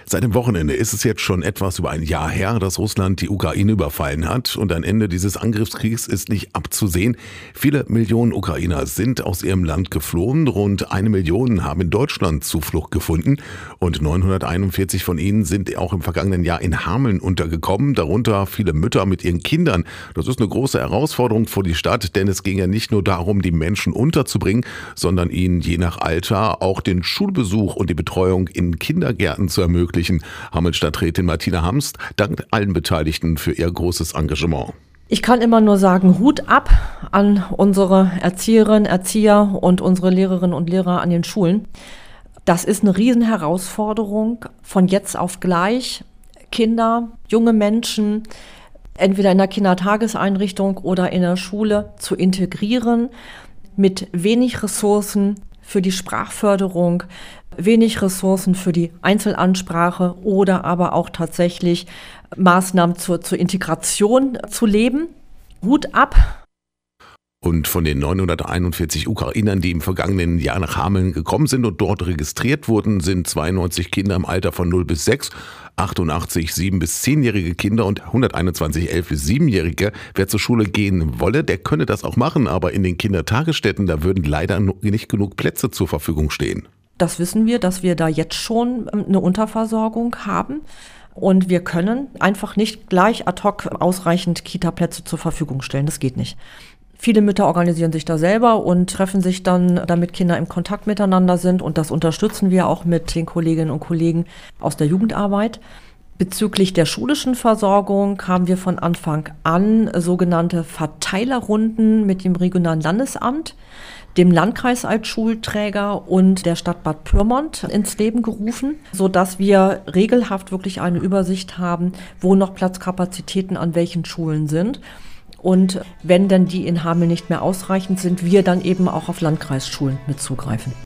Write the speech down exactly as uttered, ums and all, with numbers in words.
Seit dem Wochenende ist es jetzt schon etwas über ein Jahr her, dass Russland die Ukraine überfallen hat und ein Ende dieses Angriffskriegs ist nicht abzusehen. Viele Millionen Ukrainer sind aus ihrem Land geflohen, rund eine Million haben in Deutschland Zuflucht gefunden und neunhunderteinundvierzig von ihnen sind auch im vergangenen Jahr in Hameln untergekommen, darunter viele Mütter mit ihren Kindern. Das ist eine große Herausforderung für die Stadt, denn es ging ja nicht nur darum, die Menschen unterzubringen, sondern ihnen je nach Alter auch den Schulbesuch und die Betreuung in Kindergärten zu ermöglichen. Hameln-Stadträtin Martina Hamst dankt allen Beteiligten für ihr großes Engagement. Ich kann immer nur sagen, Hut ab an unsere Erzieherinnen, Erzieher und unsere Lehrerinnen und Lehrer an den Schulen. Das ist eine Riesenherausforderung, von jetzt auf gleich Kinder, junge Menschen entweder in der Kindertageseinrichtung oder in der Schule zu integrieren mit wenig Ressourcen für die Sprachförderung, wenig Ressourcen für die Einzelansprache oder aber auch tatsächlich Maßnahmen zur, zur Integration zu leben. Hut ab. Und von den neunhunderteinundvierzig Ukrainern, die im vergangenen Jahr nach Hameln gekommen sind und dort registriert wurden, sind zweiundneunzig Kinder im Alter von null bis sechs, achtundachtzig sieben- bis zehnjährige Kinder und hunderteinundzwanzig elf- bis siebenjährige. Wer zur Schule gehen wolle, der könne das auch machen, aber in den Kindertagesstätten, da würden leider nicht genug Plätze zur Verfügung stehen. Das wissen wir, dass wir da jetzt schon eine Unterversorgung haben. Und wir können einfach nicht gleich ad hoc ausreichend Kita-Plätze zur Verfügung stellen. Das geht nicht. Viele Mütter organisieren sich da selber und treffen sich dann, damit Kinder im Kontakt miteinander sind. Und das unterstützen wir auch mit den Kolleginnen und Kollegen aus der Jugendarbeit. Bezüglich der schulischen Versorgung haben wir von Anfang an sogenannte Verteilerrunden mit dem regionalen Landesamt, dem Landkreis als Schulträger und der Stadt Bad Pyrmont ins Leben gerufen, sodass wir regelhaft wirklich eine Übersicht haben, wo noch Platzkapazitäten an welchen Schulen sind. Und wenn denn die in Hameln nicht mehr ausreichend sind, wir dann eben auch auf Landkreisschulen mit zugreifen.